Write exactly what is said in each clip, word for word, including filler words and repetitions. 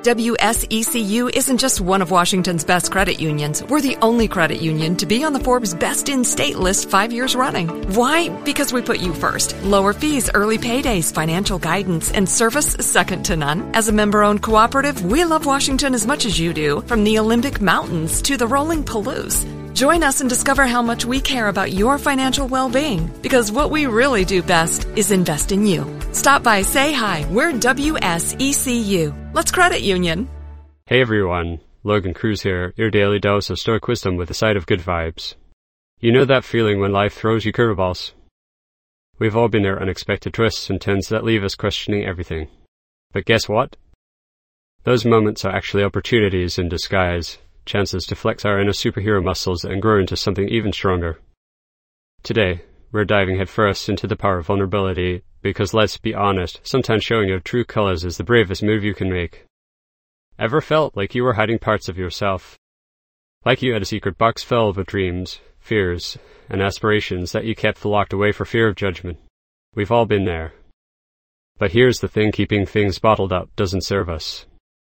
W S E C U isn't just one of Washington's best credit unions. We're the only credit union to be on the Forbes Best in State list five years running. Why? Because we put you first. Lower fees, early paydays, financial guidance, and service second to none. As a member-owned cooperative, we love Washington as much as you do, from the Olympic Mountains to the rolling Palouse. Join us and discover how much we care about your financial well-being, because what we really do best is invest in you. Stop by, say hi. We're W S E C U. Let's credit union. Hey everyone, Logan Cruz here, your daily dose of Stoic wisdom with a side of good vibes. You know that feeling when life throws you curveballs? We've all been there, unexpected twists and turns that leave us questioning everything. But guess what? Those moments are actually opportunities in disguise. Chances to flex our inner superhero muscles and grow into something even stronger. Today, we're diving headfirst into the power of vulnerability, because let's be honest, sometimes showing your true colors is the bravest move you can make. Ever felt like you were hiding parts of yourself? Like you had a secret box filled with dreams, fears, and aspirations that you kept locked away for fear of judgment? We've all been there. But here's the thing, keeping things bottled up doesn't serve us.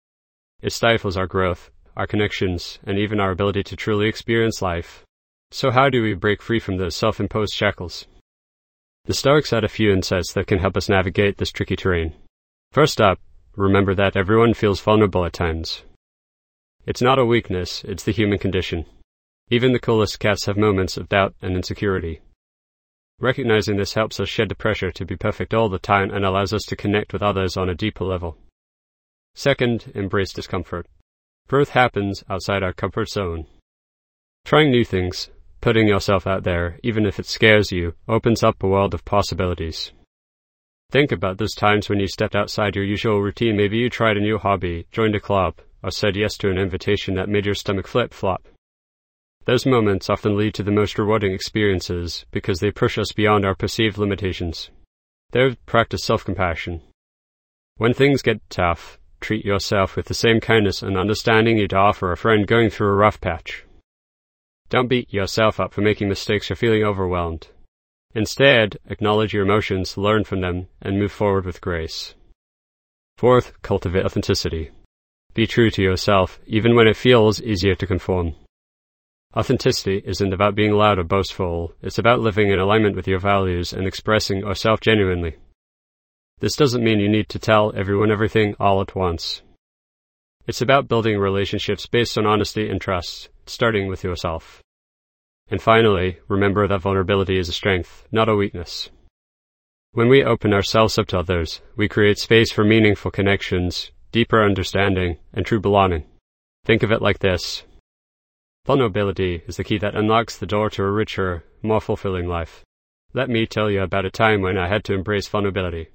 It stifles our growth, our connections, and even our ability to truly experience life. So how do we break free from those self-imposed shackles? The Stoics had a few insights that can help us navigate this tricky terrain. First up, remember that everyone feels vulnerable at times. It's not a weakness, it's the human condition. Even the coolest cats have moments of doubt and insecurity. Recognizing this helps us shed the pressure to be perfect all the time and allows us to connect with others on a deeper level. Second, embrace discomfort. Growth happens outside our comfort zone. Trying new things, putting yourself out there, even if it scares you, opens up a world of possibilities. Think about those times when you stepped outside your usual routine. Maybe you tried a new hobby, joined a club, or said yes to an invitation that made your stomach flip-flop. Those moments often lead to the most rewarding experiences because they push us beyond our perceived limitations. They're practice self-compassion. When things get tough, treat yourself with the same kindness and understanding you'd offer a friend going through a rough patch. Don't beat yourself up for making mistakes or feeling overwhelmed. Instead, acknowledge your emotions, learn from them, and move forward with grace. Fourth, cultivate authenticity. Be true to yourself, even when it feels easier to conform. Authenticity isn't about being loud or boastful, it's about living in alignment with your values and expressing yourself genuinely. This doesn't mean you need to tell everyone everything all at once. It's about building relationships based on honesty and trust, starting with yourself. And finally, remember that vulnerability is a strength, not a weakness. When we open ourselves up to others, we create space for meaningful connections, deeper understanding, and true belonging. Think of it like this. Vulnerability is the key that unlocks the door to a richer, more fulfilling life. Let me tell you about a time when I had to embrace vulnerability.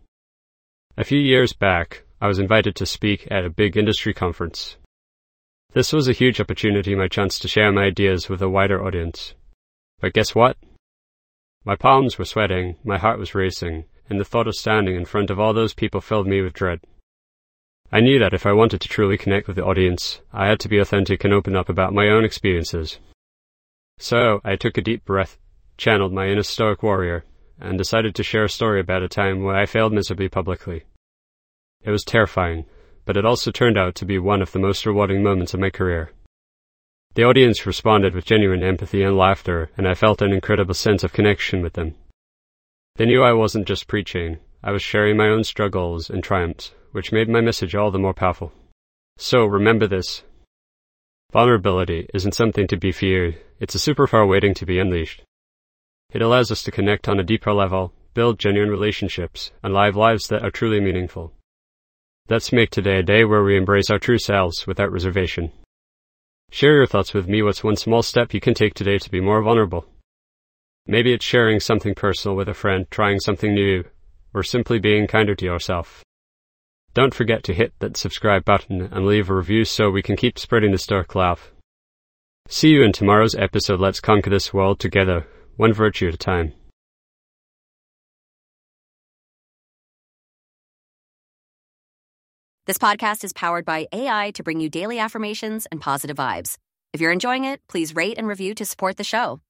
A few years back, I was invited to speak at a big industry conference. This was a huge opportunity, my chance to share my ideas with a wider audience. But guess what? My palms were sweating, my heart was racing, and the thought of standing in front of all those people filled me with dread. I knew that if I wanted to truly connect with the audience, I had to be authentic and open up about my own experiences. So, I took a deep breath, channeled my inner stoic warrior, and decided to share a story about a time where I failed miserably publicly. It was terrifying, but it also turned out to be one of the most rewarding moments of my career. The audience responded with genuine empathy and laughter, and I felt an incredible sense of connection with them. They knew I wasn't just preaching, I was sharing my own struggles and triumphs, which made my message all the more powerful. So remember this. Vulnerability isn't something to be feared, it's a superpower waiting to be unleashed. It allows us to connect on a deeper level, build genuine relationships, and live lives that are truly meaningful. Let's make today a day where we embrace our true selves without reservation. Share your thoughts with me. What's one small step you can take today to be more vulnerable? Maybe it's sharing something personal with a friend, trying something new, or simply being kinder to yourself. Don't forget to hit that subscribe button and leave a review so we can keep spreading the Stoic love. See you in tomorrow's episode. Let's conquer this world together, one virtue at a time. This podcast is powered by A I to bring you daily affirmations and positive vibes. If you're enjoying it, please rate and review to support the show.